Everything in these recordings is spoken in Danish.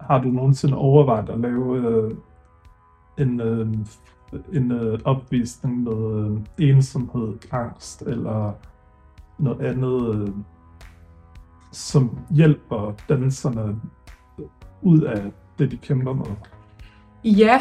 har du nogensinde overvejet at lave en opvisning med ensomhed, angst eller noget andet, som hjælper danserne ud af det, de kæmper med? Ja,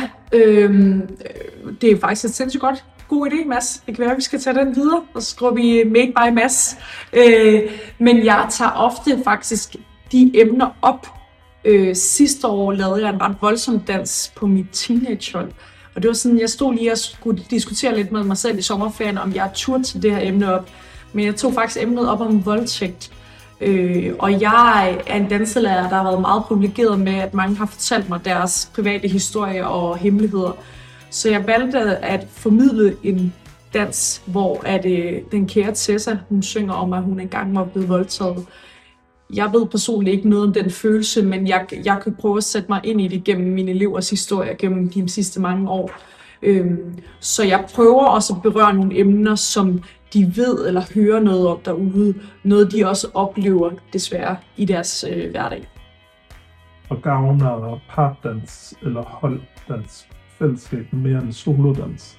det er faktisk et sindssygt god idé, Mads. Det kan være, at vi skal tage den videre, og så skriver vi Made by Mads. Men jeg tager ofte faktisk de emner op. Sidste år lavede jeg en ret voldsom dans på mit teenagehold. Og det var sådan, jeg stod lige og skulle diskutere lidt med mig selv i sommerferien, om jeg turde til det her emne op. Men jeg tog faktisk emnet op om voldtægt. Og jeg er en danselærer, der har været meget privilegeret med, at mange har fortalt mig deres private historier og hemmeligheder. Så jeg valgte at formidle en dans, hvor den kære Tessa, hun synger om, at hun engang var blevet voldtaget. Jeg ved personligt ikke noget om den følelse, men jeg kan prøve at sætte mig ind i det gennem mine elevers historie, gennem de sidste mange år. Så jeg prøver også at berøre nogle emner, som de ved eller hører noget om derude. Noget, de også oplever, desværre, i deres hverdag. Og gavner pardans eller holddans fællesskab mere end solodans?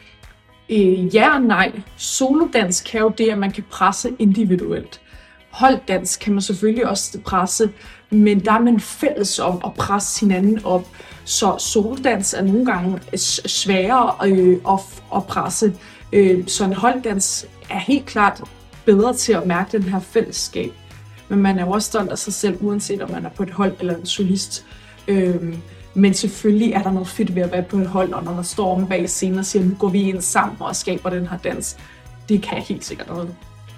Ja og nej. Solodans kan jo det, at man kan presse individuelt. Holddans kan man selvfølgelig også presse, men der er man fælles om at presse hinanden op. Så solodans er nogle gange sværere at presse. Så en holddans er helt klart bedre til at mærke den her fællesskab. Men man er jo også stolt af sig selv, uanset om man er på et hold eller en solist. Men selvfølgelig er der noget fedt ved at være på et hold, og når der står om bag scenen og siger, nu går vi ind sammen og skaber den her dans. Det kan helt sikkert noget.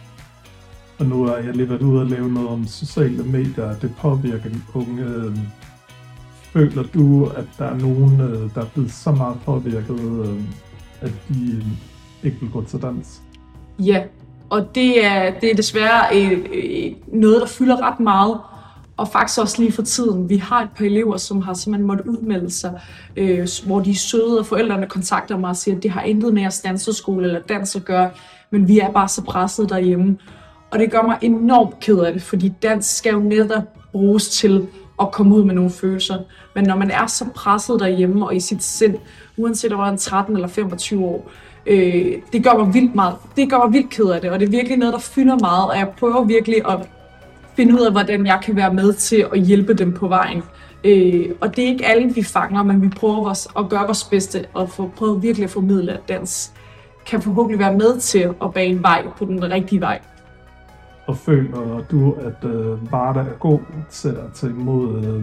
Og nu har jeg lige været ude og lave noget om sociale medier, det påvirker de unge. Føler du, at der er nogen, der er blevet så meget påvirket, at de ikke vil gå til dans? Ja, og det er desværre noget, der fylder ret meget. Og faktisk også lige for tiden. Vi har et par elever, som har simpelthen måttet udmelde sig, hvor de er søde, og forældrene kontakter mig og siger, at det har intet med jeres danseskole eller dans at gøre, men vi er bare så presset derhjemme. Og det gør mig enormt ked af det, fordi dans skal jo netop bruges til at komme ud med nogle følelser. Men når man er så presset derhjemme og i sit sind, uanset om man er 13 eller 25 år, det gør mig vildt meget. Det gør mig vildt ked af det, og det er virkelig noget, der fylder meget, og jeg prøver virkelig at finde ud af, hvordan jeg kan være med til at hjælpe dem på vejen. Og det er ikke alle, vi fanger, men vi prøver at gøre vores bedste og prøve virkelig at formidle, at dans kan forhåbentlig være med til at bane vej på den rigtige vej. Og føler du, at Varda er god til at tage imod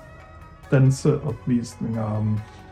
danseopvisninger?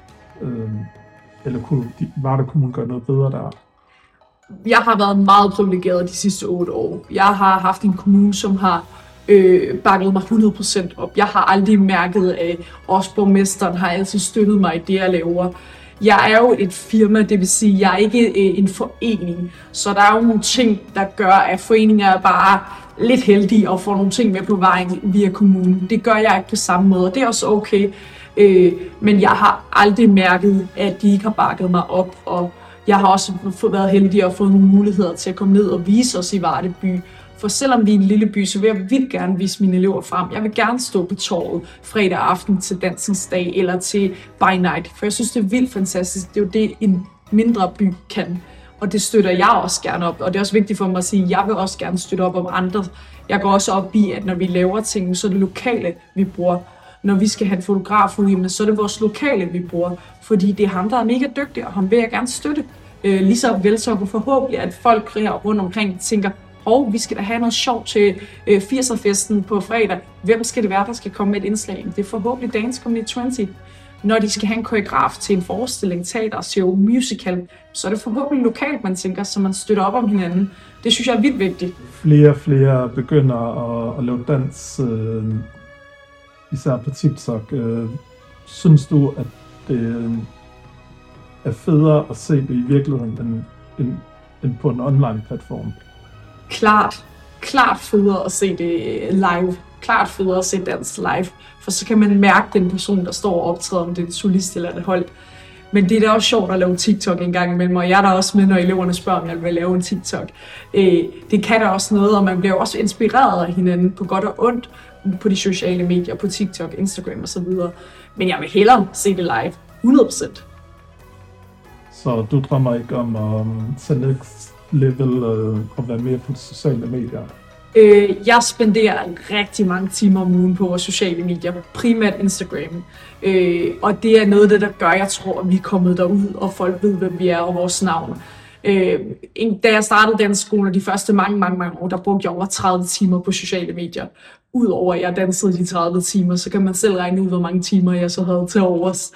Eller kunne Varda Kommune gøre noget bedre der? Jeg har været meget privilegeret de sidste 8 år. Jeg har haft en kommune, som har bakket mig 100% op. Jeg har aldrig mærket, at også borgmesteren har altid støttet mig i det, jeg laver. Jeg er jo et firma, det vil sige, jeg er ikke en forening. Så der er jo nogle ting, der gør, at foreninger er bare lidt heldige og får nogle ting med på vejen via kommunen. Det gør jeg ikke på samme måde, og det er også okay. Men jeg har aldrig mærket, at de ikke har bakket mig op, og jeg har også været heldig at få nogle muligheder til at komme ned og vise os i Varde by. For selvom vi er en lille by, så vil jeg vildt gerne vise mine elever frem. Jeg vil gerne stå på torvet fredag aften til dansens dag eller til by night. For jeg synes, det er vildt fantastisk. Det er jo det, en mindre by kan. Og det støtter jeg også gerne op. Og det er også vigtigt for mig at sige, at jeg vil også gerne støtte op om andre. Jeg går også op i, at når vi laver ting, så er det lokale, vi bruger. Når vi skal have en fotograf ud, så er det vores lokale, vi bruger. Fordi det er ham, der er mega dygtig, og ham vil jeg gerne støtte. Lige så vel så forhåbentlig, at folk rundt omkring tænker, vi skal da have noget sjovt til 80'er-festen på fredag. Hvem skal det være, der skal komme med et indslag? Det er forhåbentlig Dance Comedy 20. Når de skal have en koreograf til en forestilling, teater, show, musical, så er det forhåbentlig lokalt, man tænker, så man støtter op om hinanden. Det synes jeg er vildt vigtigt. Flere og flere begynder at lave dans, især på TikTok. Synes du, at det er federe at se det i virkeligheden end på en online platform? Klart federe at se det live. Klart federe at se dans live. For så kan man mærke den person, der står og optræder, om det er en solist eller et hold. Men det er da også sjovt at lave TikTok en gang imellem, og jeg er der også med, når eleverne spørger, om jeg vil lave en TikTok. Det kan da også noget, og man bliver også inspireret af hinanden på godt og ondt. på de sociale medier, på TikTok, Instagram og så videre. Men jeg vil hellere se det live, 100%. Så du drømmer ikke om at tage next level og være mere på de sociale medier? Jeg spenderer rigtig mange timer om ugen på vores sociale medier, primært Instagram. Og det er noget, der gør, jeg tror, at vi er kommet derud, og folk ved, hvem vi er og vores navn. Da jeg startede danseskole, de første mange år, der brugte jeg over 30 timer på sociale medier. Udover at jeg dansede de 30 timer, så kan man selv regne ud, hvor mange timer jeg så havde til overs.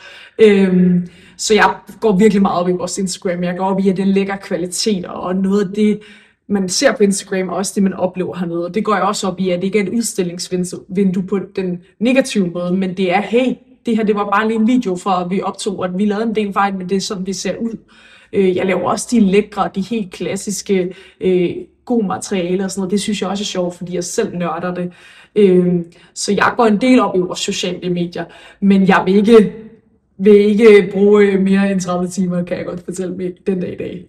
Så jeg går virkelig meget op i vores Instagram. Jeg går op i, at det er lækker kvalitet, og noget af det, man ser på Instagram, og også det, man oplever hernede. Og det går jeg også op i, at det ikke er et udstillingsvindue på den negative måde, men det er, hey, det her det var bare lige en video for, at vi optog, at vi lavede en del fejl, men det er sådan, vi ser ud. Jeg laver også de lækre, de helt klassiske, gode materialer og sådan noget. Det synes jeg også er sjovt, fordi jeg selv nørder det. Så jeg går en del op i vores sociale medier, men jeg vil ikke bruge mere end 30 timer, kan jeg godt fortælle mig den dag i dag.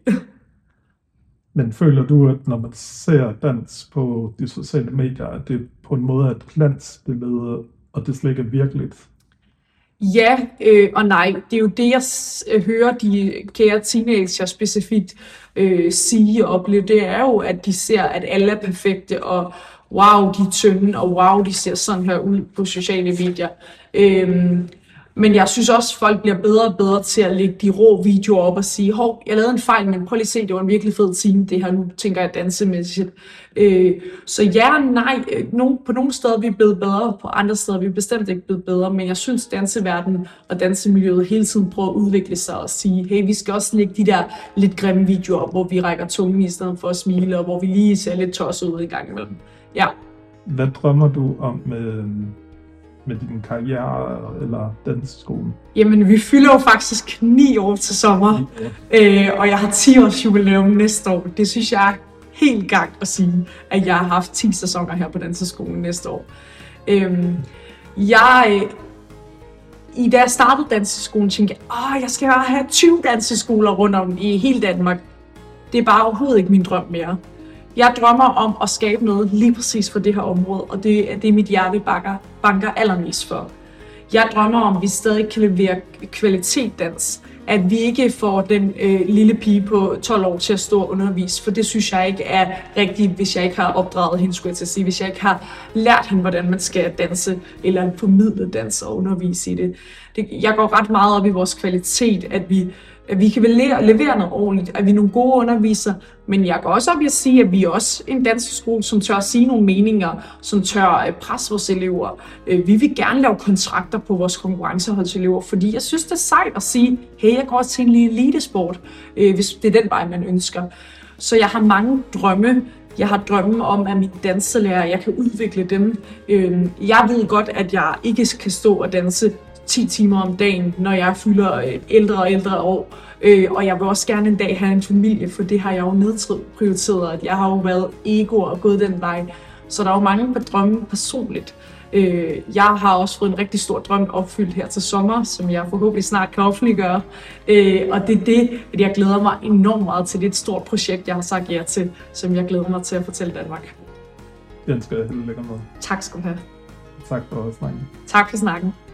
Men føler du, at når man ser dans på de sociale medier, at det på en måde er et glansbillede, og det slet ikke er virkeligt? Ja og nej. Det er jo det, jeg hører de kære teenager specifikt sige og opleve. Det er jo, at de ser, at alle er perfekte, og wow, de er tynde, og wow, de ser sådan her ud på sociale medier. Men jeg synes også, at folk bliver bedre og bedre til at lægge de rå videoer op og sige, hov, jeg lavede en fejl, men prøv lige at se, det var en virkelig fed time, det her, nu tænker jeg dansemæssigt. Så ja og nej, på nogle steder vi er blevet bedre, på andre steder vi er bestemt ikke blevet bedre, men jeg synes, danseverdenen og dansemiljøet hele tiden prøver at udvikle sig og sige, hey, vi skal også lægge de der lidt grimme videoer op, hvor vi rækker tungen i stedet for at smile, og hvor vi lige ser lidt tosset ud i gang imellem. Ja. Hvad drømmer du om med din karriere eller danseskolen? Jamen, vi fylder jo faktisk 9 år til sommer, og jeg har 10 års jubilæum næste år. Det synes jeg er helt gang at sige, at jeg har haft 10 sæsoner her på danseskolen næste år. Da jeg startede danseskolen, tænkte jeg, jeg skal have 20 danseskoler rundt om i hele Danmark. Det er bare overhovedet ikke min drøm mere. Jeg drømmer om at skabe noget lige præcis for det her område, og det er det, mit hjerte banker allermest for. Jeg drømmer om, at vi stadig kan levere kvalitetsdans, at vi ikke får den lille pige på 12 år til at stå og undervise, for det synes jeg ikke er rigtigt, hvis jeg ikke har opdraget hende, skulle jeg til at sige, hvis jeg ikke har lært hende, hvordan man skal danse, eller formidle dans og undervise i det. Jeg går ret meget op i vores kvalitet, at vi kan levere noget ordentligt, at vi er nogle gode undervisere, men jeg går også op i at sige, at vi er også en danseskole, som tør at sige nogle meninger, som tør presse vores elever. Vi vil gerne lave kontrakter på vores konkurrenceholdselever, fordi jeg synes, det er sejt at sige, hey, jeg går også til en lille elitesport, hvis det er den vej, man ønsker. Så jeg har mange drømme. Jeg har drømme om, at mine danselærer, jeg kan udvikle dem. Jeg ved godt, at jeg ikke kan stå og danse 10 timer om dagen, når jeg fylder ældre og ældre år. Og jeg vil også gerne en dag have en familie, for det har jeg jo nedprioriteret, at jeg har jo været ego og gået den vej. Så der er jo mange drømme personligt. Jeg har også fået en rigtig stor drøm opfyldt her til sommer, som jeg forhåbentlig snart kan offentliggøre. Og det er det, at jeg glæder mig enormt meget til. Det er et stort projekt, jeg har sagt ja til, som jeg glæder mig til at fortælle Danmark. Den skal jeg helt lækkert med. Tak skal du have. Tak for snakken. Tak for snakken.